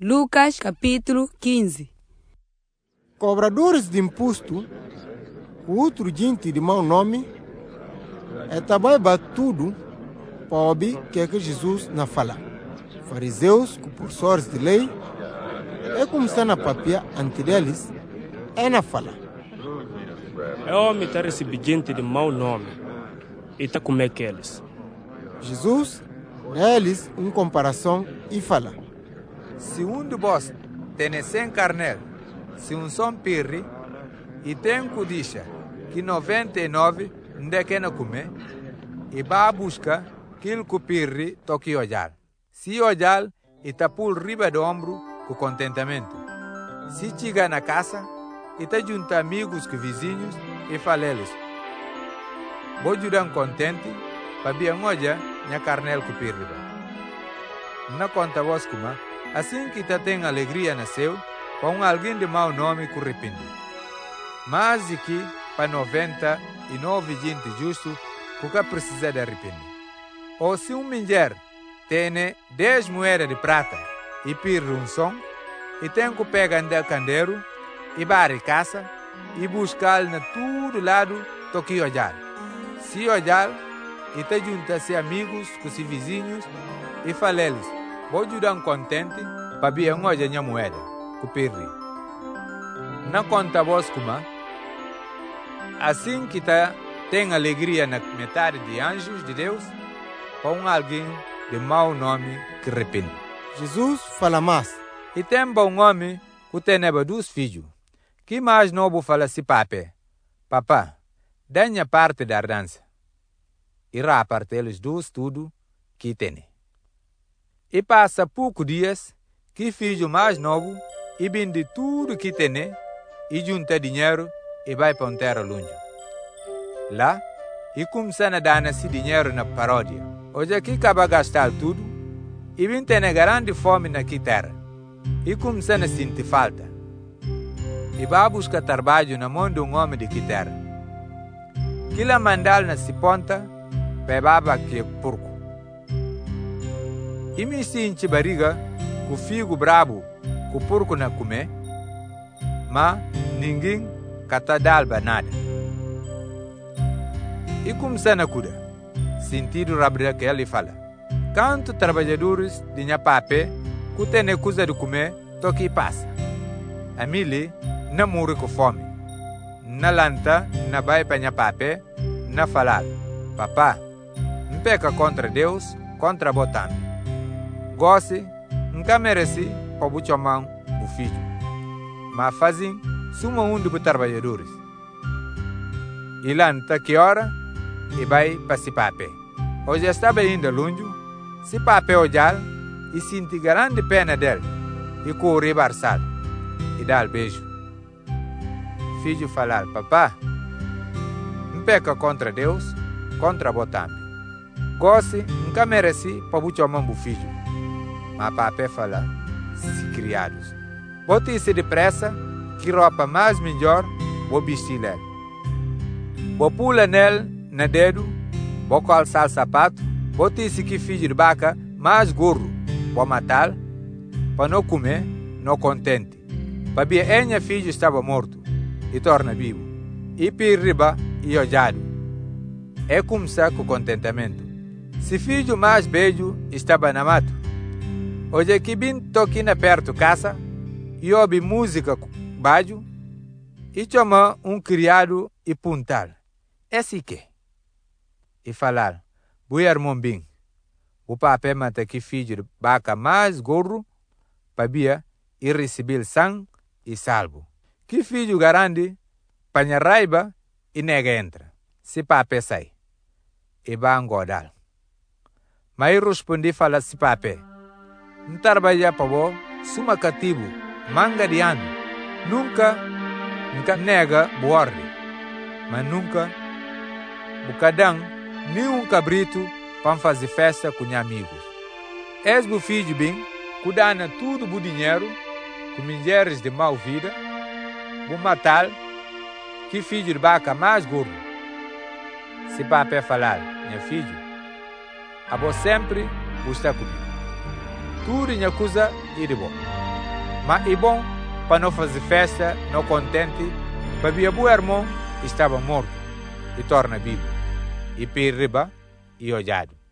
Lucas capítulo 15. Cobradores de imposto, outro gente de mau nome, é também tudo para ouvir o que é que Jesus não fala. Fariseus, professores de lei, é como está na papia ante deles, é na fala. É homem está recebendo gente de mau nome e está como é que eles. Jesus dá eles uma comparação e fala: se um de vós tem 100 carnel, se um só pirri, e tem cudicha que 99 não quer comer, e vai buscar aquilo que pirri toque olhar. Se olhar, e tapul riba do ombro com contentamento. Se chega na casa, e tá junto amigos com vizinhos, e fala eles: vou ajudar contente, para bem olhar minha carnel que pirri. Não conta vós como, assim que tá tem alegria nasceu, para alguém de mau nome que arrepende. Mas aqui, para 99 gente justo, que precisa de arrepender. Ou se um mulher tem 10 moedas de prata e pirra um som, e tem que pegar no candeiro, e vai a casa, e buscar na todo lado, toque olhar. Se olhar, e tá junto-se amigos, com os vizinhos, e fala eles: vou ajudar contente, para bem olhar minha moeda, que pirri. Não conta vós como, assim que tá tem alegria na metade de anjos de Deus, para alguém de mau nome que arrepende. Jesus fala mais: e tem bom homem que tem 2 filhos, que mais novo fala assim papá, dá-me parte da herança. Irá parte eles 2 tudo que tem. E passa poucos dias, que filho mais novo, e vende tudo que tem, e junta dinheiro, e vai para terra longe. Lá, e começa a dar esse dinheiro na paródia. Hoje aqui acaba gastar tudo, e vem ter grande fome na terra. E começa a sentir falta. E vai buscar trabalho na mão de homem de terra. Que lá mandar na ponta, para que porco. E me sente barriga, com figo brabo, com porco na comer, mas ninguém cata dalba nada. E começa a cuidar. Sentido rabra que ele fala: quanto trabalhadores de minha pape, que tem coisa de comer, toque e passa. A mili não morre com fome. Na lanta, na vai para minha pape, na falar: papá, não peca contra Deus, contra botame. Goste, nunca mereci para o chamar o filho. Mas fazem, suma dos trabalhadores. E lanta que hora, e vai para si pape. Hoje estava indo longe, se pape olhar, e senti grande pena dele, e corre barçal, e dá beijo. Filho falar: papá, não peca contra Deus, contra botame. Goste, nunca mereci para o chamar o filho. Mas papai fala: se criados, bote-se depressa, que roupa mais melhor, vou vestir ele. Vou pula nele, na dedo, vou calçar sapato, bote-se que filho de vaca mais gorro, vou matar, para não comer, não contente. Para ver minha filho estava morto, e torna vivo, e pirriba e olhado. É começar com contentamento. Se filho mais beijo estava na mato, hoje que vim toque na perto casa, e ouve música baixo, e chama criado e puntal. Esse que? E falar: boi irmão bem, o papai mata que filho de vaca mais gorro, para bia e receber sangue e salvo. Que filho garante, panha raiva e nega entra. Se papai sai, e vai engodar. Mas eu respondi fala se papai: não trabalha para vós, suma cativo, manga de ano. Nunca nega boarde, mas nunca bucadão, nem cabrito para fazer festa com os amigos. És o filho bem, cuidando tudo o dinheiro, com mulheres de mau vida, vou matar, que filho de vaca mais gordo. Se papai falar: meu filho, a vós sempre está comigo. Tudo em coisa e de bom. Mas é bom para não fazer festa, não contente, para ver o irmão estava morto e torna vivo. E per riba e ojado.